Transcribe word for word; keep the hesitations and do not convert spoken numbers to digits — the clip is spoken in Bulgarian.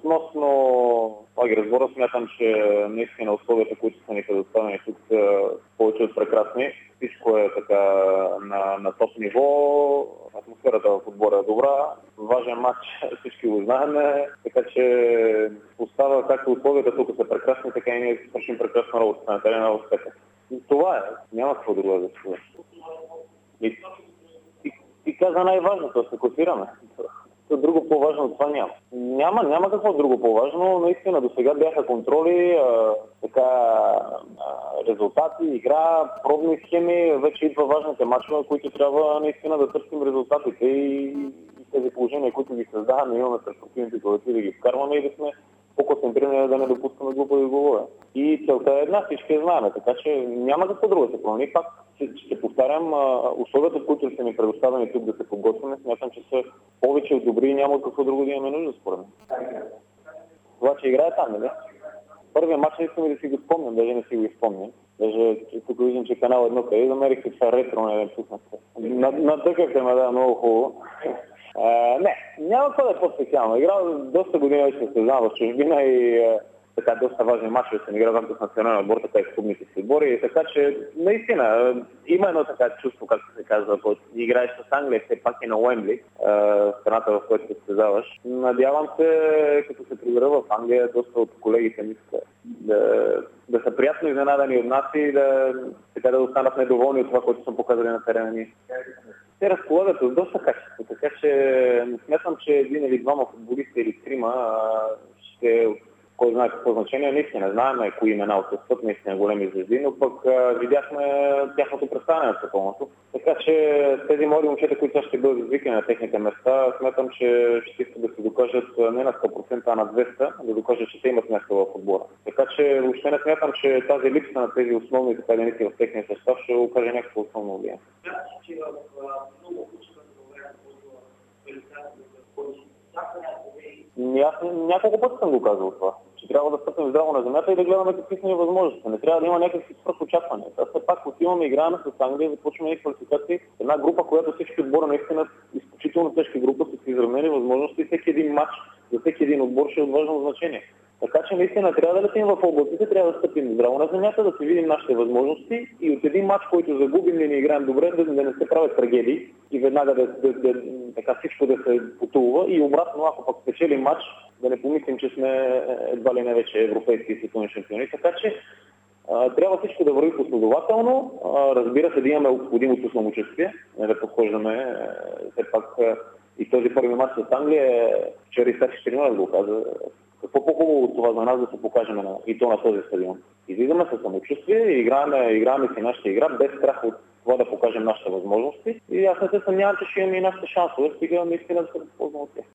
Относно това ги разбора, смятам, че наистина условията, които са ни предоставени тук, са повече от прекрасни. Всичко е така на, на топ ниво, атмосферата в отбора е добра, важен матч, всички го знаем, така че остава както условията тук са прекрасни, така и ние свършим прекрасна работа на терена в успеха. Това е, няма какво друго да се. И, и, и каза най-важното, да се класираме. Друго по-важно от това няма. Няма, няма какво друго по-важно. Наистина до сега бяха контроли, а, така, а, резултати, игра, пробни схеми. Вече идва важните мачове, които трябва наистина да търсим резултатите и, и тези положения, които ги създаваме, имаме перспективните колективи да ги вкарваме и да сме по-концентрирани, да не допускаме глупави голове. И целта е една, всички я знаем, така че няма какво друго да се промени. Пак ще повтарям, условията, които са ни предоставени тук да се подготвяме, смятам, че са повече от добри и няма от какво друго да имаме нужда, според мен. Това, че играе там, нали? Първия мач не искам и да си го спомням, даже не си го изпомням. Даже тук виждам, че канал едно къде намерих се това ретро, не пуснахте. Натъкахте ме, да, много хубаво. А, не, няма какво да е по-специално. Играл доста години вече се знам в чужбина и а, така доста важни мачове съм играл както с националния отбор, така и с клубните си отбори. Така че наистина има едно така чувство, както се казва, когато играеш с Англия, все пак и на Уембли, страната, в която се състезаваш. Надявам се, като се прибера в Англия, доста от колегите ми да, да са приятно изненадани от нас и да, така да останат недоволни от това, което съм показали на терена ни. Те разполагат с доста качество, така че смятам, че един или двама футболисти или трима ще, кой знае какво значение, наистина не знаем кои имена отсъстват, наистина големи звезди, но пък а, видяхме тяхното представяне на пълното. Така че тези млади момчета, които ще бъдат извикани на техните места, смятам, че ще искат да се докажат не на сто процента, а на двеста, да докажат, че те имат място в отбора. Така че въобще не смятам, че тази липса на тези основни единици в техния състав ще окаже някакво основно влияние. Аз няколко пъти съм го казал това, че трябва да стъпим здраво на земята и да гледаме какви са ни възможности. Не трябва да има някакви свръхочаквания. Аз все пак отиваме играем с Англия, започваме и квалификации. Една група, която всички отбора наистина изключително тежка група с изравнени възможности. Всеки един матч за всеки един отбор ще е от важно значение. Така че наистина трябва да летим в областите, трябва да стъпим здраво на земята, да си видим нашите възможности и от един матч, който загубим или не играем добре, да, да не се правят трагедии и веднага да, да, да, така всичко да се потулва и обратно, ако пък спечелим матч, да не помислим, че сме едва ли не вече европейски и световни шампиони. Така че а, трябва всичко да върви последователно. А, разбира се, да имаме необходимото самочувствие, да подхождаме все пак и този първи матч с Англия, вчера и Саши Чернов го каза. Какво по-хубаво от това за нас да се покажем на, и то на този стадион. Излизаме със самочувствие и играем, играем си нашата игра без страх от това да покажем нашите възможности. И аз не се съмнявам, че ще имаме и нашите шансове, стига наистина да се възползваме от тях.